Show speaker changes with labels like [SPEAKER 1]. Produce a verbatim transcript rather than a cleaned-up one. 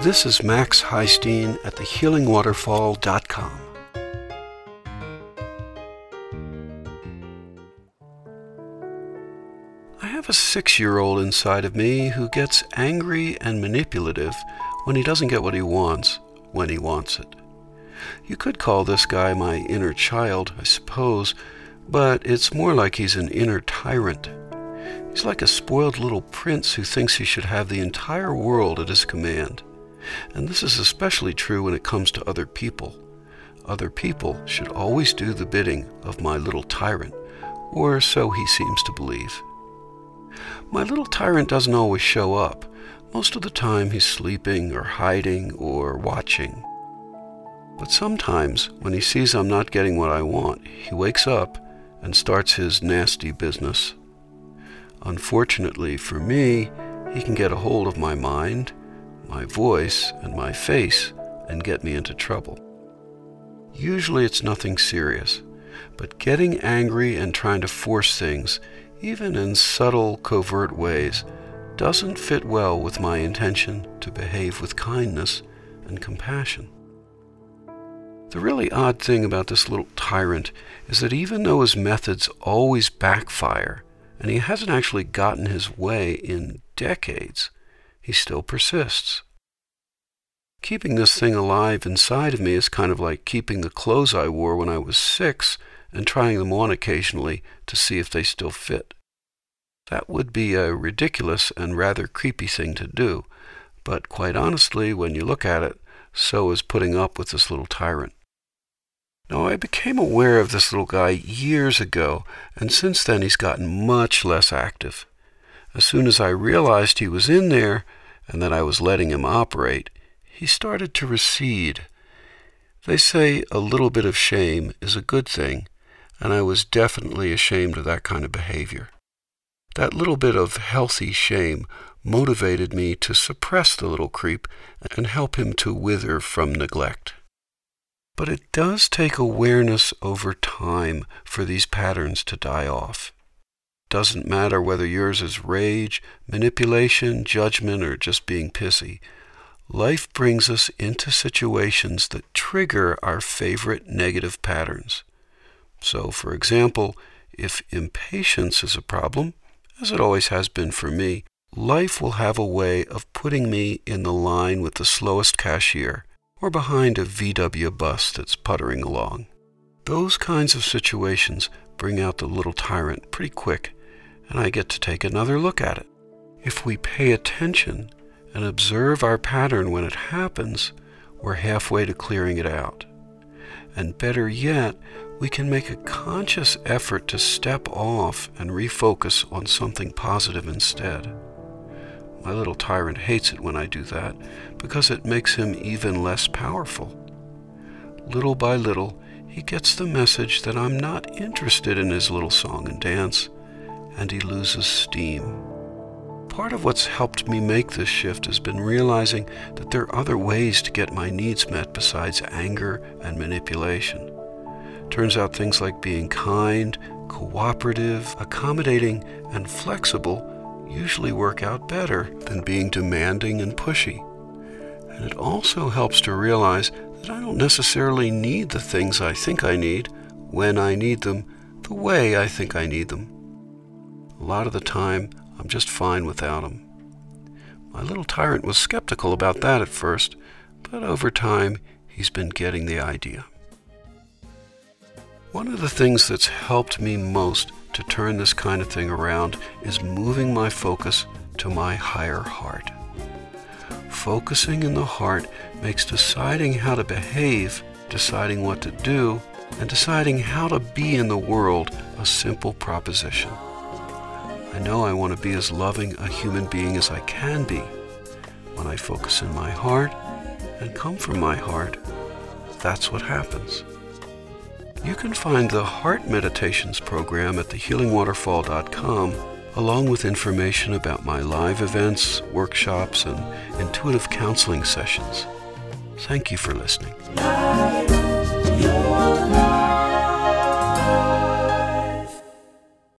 [SPEAKER 1] This is Max Heistein at the healing waterfall dot com. I have a six-year-old inside of me who gets angry and manipulative when he doesn't get what he wants, when he wants it. You could call this guy my inner child, I suppose, but it's more like he's an inner tyrant. He's like a spoiled little prince who thinks he should have the entire world at his command. And this is especially true when it comes to other people. Other people should always do the bidding of my little tyrant, or so he seems to believe. My little tyrant doesn't always show up. Most of the time he's sleeping or hiding or watching. But sometimes, when he sees I'm not getting what I want, he wakes up and starts his nasty business. Unfortunately for me, he can get a hold of my mind, my voice, and my face and get me into trouble. Usually it's nothing serious, but getting angry and trying to force things, even in subtle, covert ways, doesn't fit well with my intention to behave with kindness and compassion. The really odd thing about this little tyrant is that even though his methods always backfire, and he hasn't actually gotten his way in decades, he still persists. Keeping this thing alive inside of me is kind of like keeping the clothes I wore when I was six and trying them on occasionally to see if they still fit. That would be a ridiculous and rather creepy thing to do, but quite honestly, when you look at it, so is putting up with this little tyrant. Now, I became aware of this little guy years ago, and since then he's gotten much less active. As soon as I realized he was in there and that I was letting him operate, he started to recede. They say a little bit of shame is a good thing, and I was definitely ashamed of that kind of behavior. That little bit of healthy shame motivated me to suppress the little creep and help him to wither from neglect. But it does take awareness over time for these patterns to die off. Doesn't matter whether yours is rage, manipulation, judgment, or just being pissy. Life brings us into situations that trigger our favorite negative patterns. So, for example, if impatience is a problem, as it always has been for me, life will have a way of putting me in the line with the slowest cashier, or behind a V W bus that's puttering along. Those kinds of situations bring out the little tyrant pretty quick, and I get to take another look at it. If we pay attention and observe our pattern when it happens, we're halfway to clearing it out. And better yet, we can make a conscious effort to step off and refocus on something positive instead. My little tyrant hates it when I do that because it makes him even less powerful. Little by little, he gets the message that I'm not interested in his little song and dance, and he loses steam. Part of what's helped me make this shift has been realizing that there are other ways to get my needs met besides anger and manipulation. Turns out things like being kind, cooperative, accommodating, and flexible usually work out better than being demanding and pushy. And it also helps to realize that I don't necessarily need the things I think I need when I need them the way I think I need them. A lot of the time, I'm just fine without them. My little tyrant was skeptical about that at first, but over time, he's been getting the idea. One of the things that's helped me most to turn this kind of thing around is moving my focus to my higher heart. Focusing in the heart makes deciding how to behave, deciding what to do, and deciding how to be in the world a simple proposition. I know I want to be as loving a human being as I can be. When I focus in my heart and come from my heart, that's what happens. You can find the Heart Meditations program at the healing waterfall dot com, along with information about my live events, workshops, and intuitive counseling sessions. Thank you for listening.